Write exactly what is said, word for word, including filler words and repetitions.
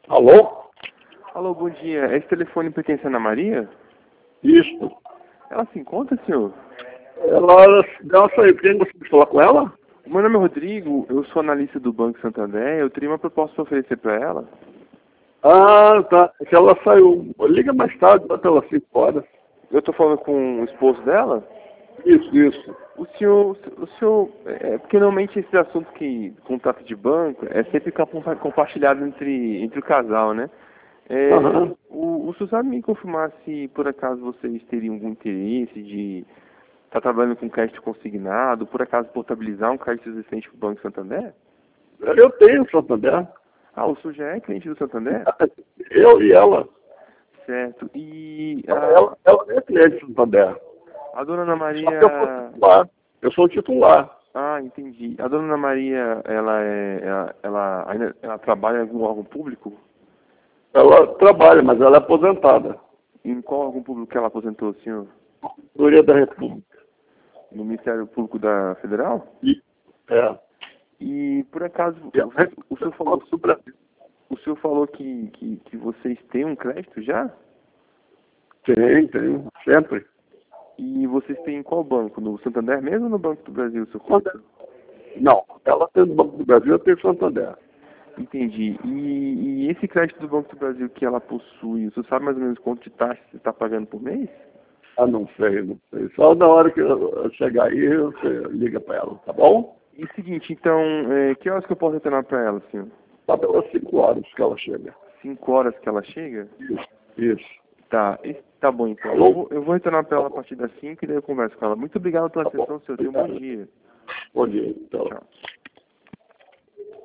Alô? Alô, bom dia. Esse telefone pertence a Ana Maria? Isso. Ela se encontra, senhor? Ela deu uma saída. Quem gostaria de falar com ela? O meu nome é Rodrigo, eu sou analista do Banco Santander. Eu teria uma proposta para oferecer para ela. Ah, tá. Se ela saiu. Liga mais tarde, até elas cinco horas. Eu estou falando com o esposo dela? Isso, isso. O senhor, o senhor, é porque normalmente esse assunto que contrato de banco é sempre compa- compartilhado entre, entre o casal, né? É, Aham. o, o senhor sabe me confirmar se por acaso vocês teriam algum interesse de estar trabalhando com crédito consignado, por acaso portabilizar um crédito existente para o Banco Santander? Eu tenho Santander. Ah, o senhor já é cliente do Santander? Eu e ela. Certo. E Ela, a, ela é cliente do Santander. a dona Ana Só que eu sou Maria... titular. Eu sou titular. Ah, entendi. A dona Ana Maria, ela é, ela, ela ainda ela trabalha em algum órgão público? Ela trabalha, mas ela é aposentada. Em qual órgão público que ela aposentou, senhor? Procuradoria da República. No Ministério Público da Federal? E, é. E por acaso E a o, o senhor falou, do Brasil. o senhor falou que, que, que vocês têm um crédito já? Tem, tem. Sempre. E vocês têm em qual banco? No Santander mesmo ou no Banco do Brasil, seu Santander. crédito? Não, ela tem do Banco do Brasil, eu tenho Santander. Entendi. E, e esse crédito do Banco do Brasil que ela possui, o senhor sabe mais ou menos quanto de taxa você está pagando por mês? Ah, não sei, não sei. Só na hora que eu chegar aí, você liga para ela, tá bom? E o seguinte, então, é, que horas que eu posso retornar para ela, senhor? Tá pelas cinco horas que ela chega. Cinco horas que ela chega? Isso, isso. Tá, e- tá bom então. Eu Alô? vou, eu vou retornar para ela a partir das cinco e daí eu converso com ela. Muito obrigado pela Tá bom. atenção, senhor. Tenha um bom Obrigado. dia. Bom dia, então. Tchau.